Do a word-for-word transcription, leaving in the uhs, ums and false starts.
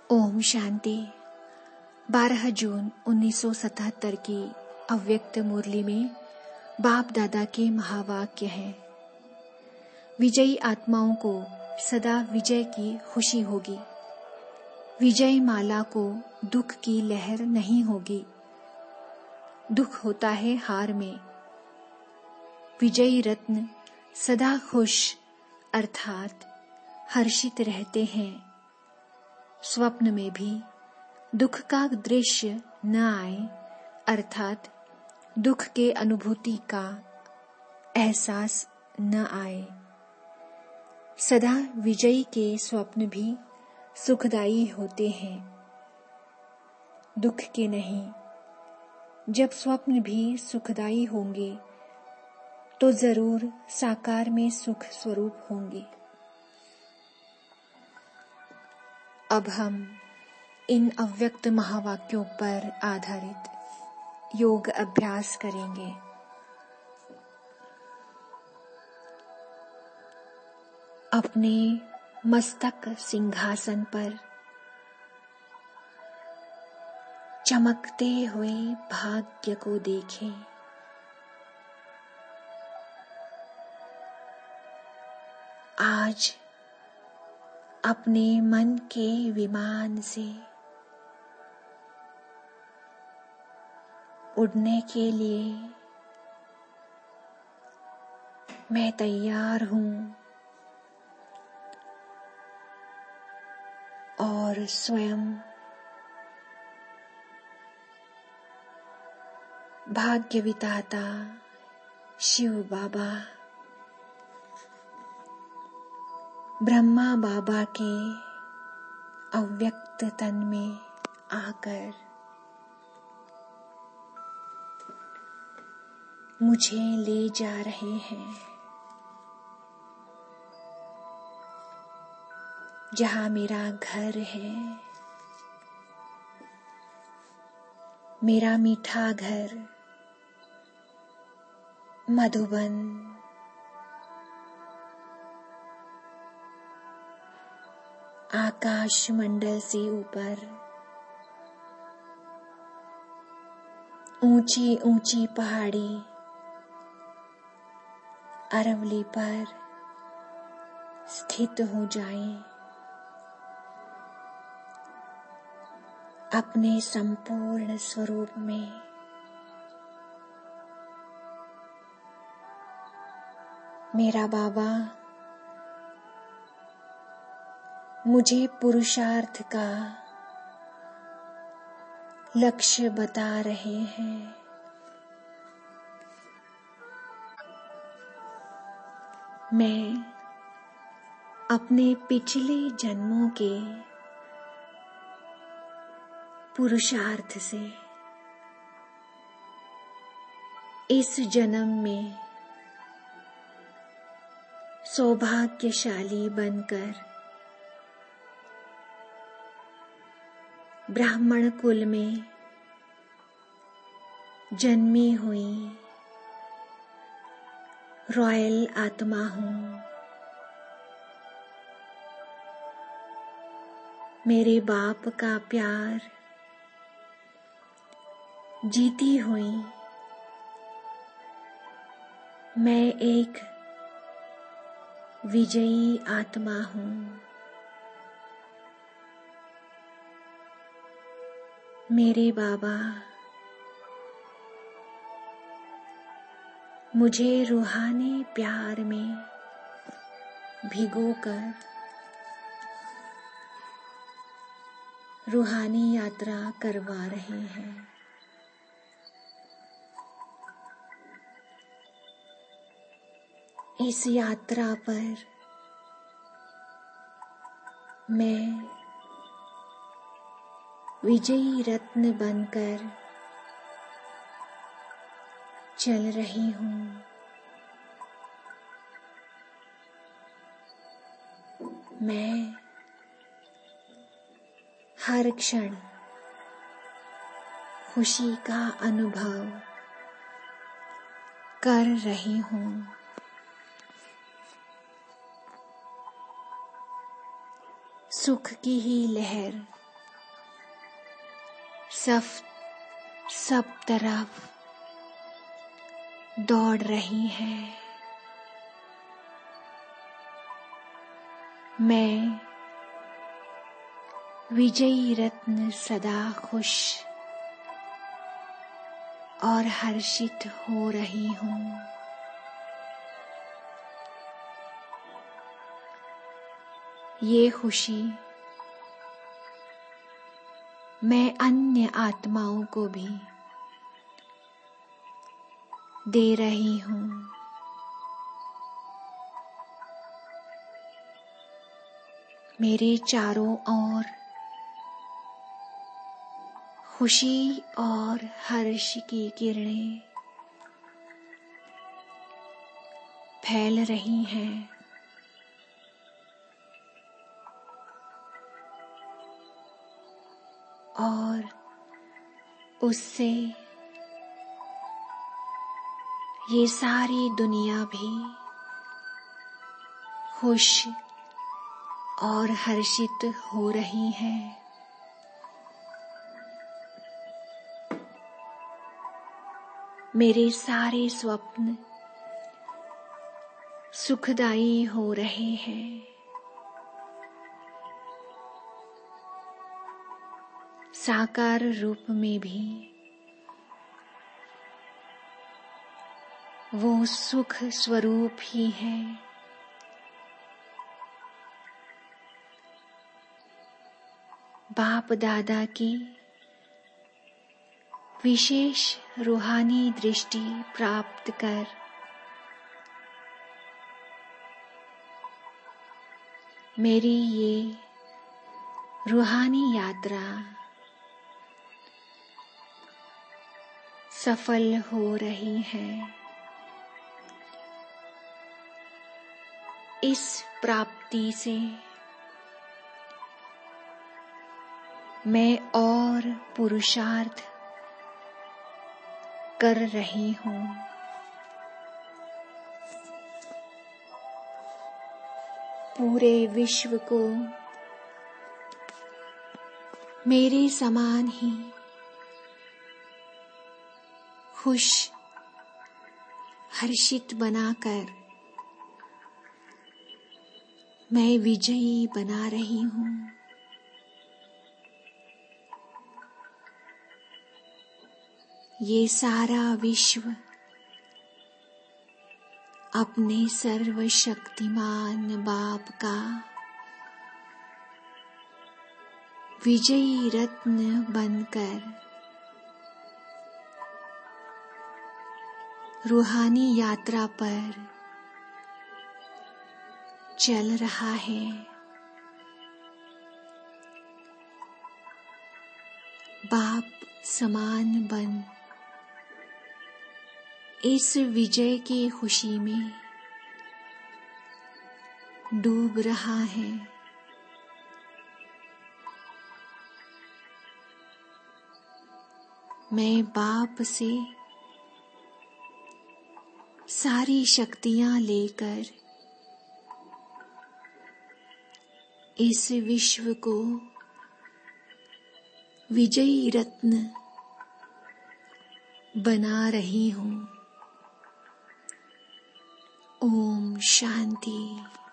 ओम शांति। बारह जून उन्नीस सौ सतहत्तर की अव्यक्त मुरली में बाप दादा के महावाक्य हैं। विजयी आत्माओं को सदा विजय की खुशी होगी। विजय माला को दुख की लहर नहीं होगी। दुख होता है हार में। विजयी रत्न सदा खुश अर्थात हर्षित रहते हैं। स्वप्न में भी दुख का दृश्य न आए अर्थात दुख के अनुभूति का एहसास न आए। सदा विजयी के स्वप्न भी सुखदायी होते हैं, दुख के नहीं। जब स्वप्न भी सुखदायी होंगे तो जरूर साकार में सुख स्वरूप होंगे। अब हम इन अव्यक्त महावाक्यों पर आधारित योग अभ्यास करेंगे। अपने मस्तक सिंहासन पर चमकते हुए भाग्य को देखें। आज अपने मन के विमान से उड़ने के लिए मैं तैयार हूँ और स्वयं भाग्य विधाता शिव बाबा, ब्रह्मा बाबा के अव्यक्त तन में आकर मुझे ले जा रहे हैं, जहाँ मेरा घर है, मेरा मीठा घर मधुबन। आकाश मंडल से ऊपर ऊंची ऊंची पहाड़ी अरवली पर स्थित हो जाएं। अपने संपूर्ण स्वरूप में मेरा बाबा मुझे पुरुषार्थ का लक्ष्य बता रहे हैं। मैं अपने पिछले जन्मों के पुरुषार्थ से इस जन्म में सौभाग्यशाली बनकर ब्राह्मण कुल में जन्मी हुई रॉयल आत्मा हूँ। मेरे बाप का प्यार जीती हुई मैं एक विजयी आत्मा हूँ। मेरे बाबा मुझे रूहानी प्यार में भिगोकर रूहानी यात्रा करवा रहे हैं। इस यात्रा पर मैं विजयी रत्न बनकर चल रही हूँ। मैं हर क्षण खुशी का अनुभव कर रही हूँ। सुख की ही लहर सब सब तरफ दौड़ रही है। मैं विजयी रत्न सदा खुश और हर्षित हो रही हूँ। ये खुशी मैं अन्य आत्माओं को भी दे रही हूँ। मेरे चारों ओर खुशी और हर्ष की किरणें फैल रही हैं। और उससे ये सारी दुनिया भी खुश और हर्षित हो रही है। मेरे सारे स्वप्न सुखदायी हो रहे हैं। साकार रूप में भी वो सुख स्वरूप ही है। बाप दादा की विशेष रूहानी दृष्टि प्राप्त कर मेरी ये रूहानी यात्रा सफल हो रही है। इस प्राप्ति से मैं और पुरुषार्थ कर रही हूँ। पूरे विश्व को मेरे समान ही खुश हर्षित बनाकर मैं विजयी बना रही हूँ। ये सारा विश्व अपने सर्वशक्तिमान बाप का विजयी रत्न बनकर रूहानी यात्रा पर चल रहा है। बाप समान बन इस विजय की खुशी में डूब रहा है। मैं बाप से सारी शक्तियां लेकर इस विश्व को विजयी रत्न बना रही हूँ। ओम शांति।